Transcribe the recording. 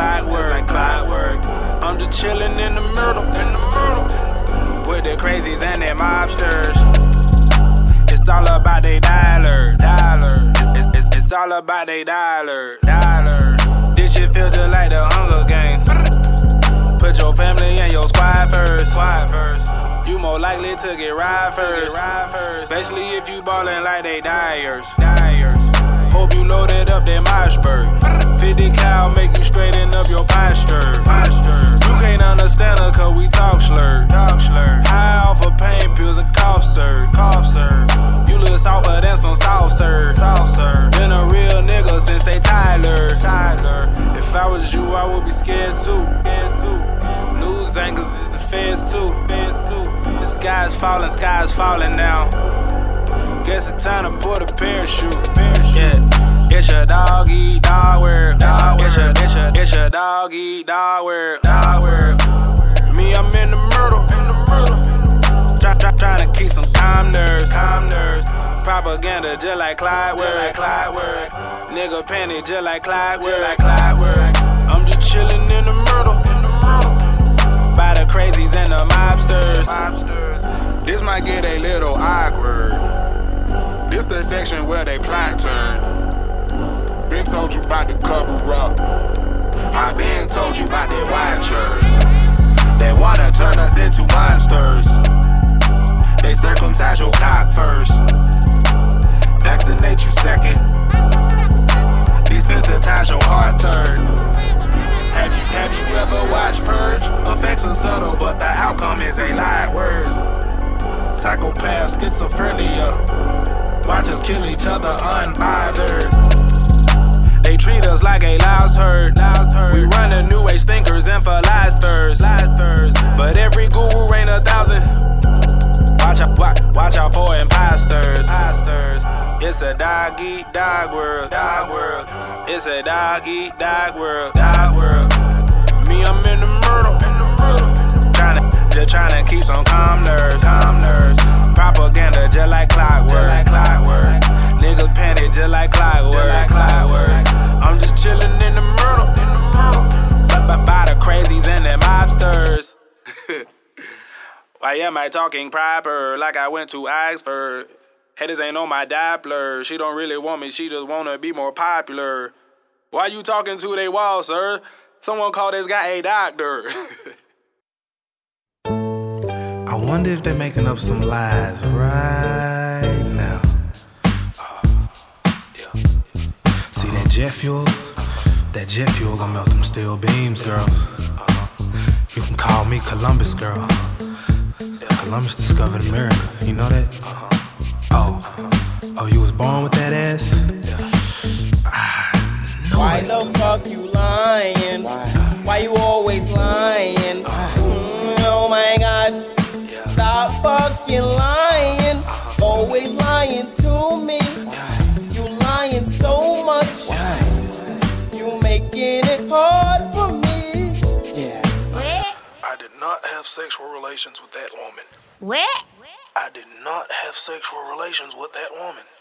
clockwork. I'm just chillin' in the middle, with the crazies and them mobsters. It's all about they dollar. It's all about they dollar. This shit feel just like the Hunger Games. Put your family and your squad first. You more likely to get ride first. Especially if you ballin' like they dyers. Hope you loaded up that Moshberg. 50 cal make you straighten up your posture. You can't understand her cause we talk slurred. High off of pain pills and cough serve. You look softer than some soft serve. Been a real nigga since they Tyler. If I was you, I would be scared too. News anchors is the feds too. The sky's falling now. Guess it's time to put a parachute. Yeah. It's your dog eat dog world. It's your dog eat dog world. Me, I'm in the middle. Trying to keep some calm nerves. Propaganda just like clockwork. Nigga panic just like clockwork. I'm just chillin' in the middle. By the crazies and the mobsters. This might get a little awkward. This the section where they plot turn. Been told you about the cover up. I been told you about their watchers. They wanna turn us into monsters. They circumcise your cock first. Vaccinate you second. Desensitize your heart third. Have you ever watched Purge? Effects are subtle, but the outcome is a lie words. Psychopath, schizophrenia. Watch us kill each other unbothered. They treat us like a louse herd. We run the new age thinkers and philosophers. But every guru ain't 1,000. Watch out for imposters. It's a dog eat dog world. It's a dog eat dog world. Me, I'm in the middle. Tryna keep some calm nerves. Propaganda just like clockwork. Niggas panic just like clockwork. I'm just chillin' in the middle. By the crazies and them mobsters. Why am I talking proper like I went to Oxford? Haters ain't on my Doppler. She don't really want me, she just wanna be more popular. Why you talking to they wall, sir? Someone call this guy a doctor. I wonder if they're making up some lies right now. See that jet fuel? That jet fuel gon' melt them steel beams, girl. You can call me Columbus, girl. Columbus discovered America, you know that? Oh, you was born with that ass? Why the fuck you lying? Why you always lying? Oh my God. Stop fucking lying. Always lying to me. You lying so much. You making it hard for me. I did not have sexual relations with that woman. What? I did not have sexual relations with that woman.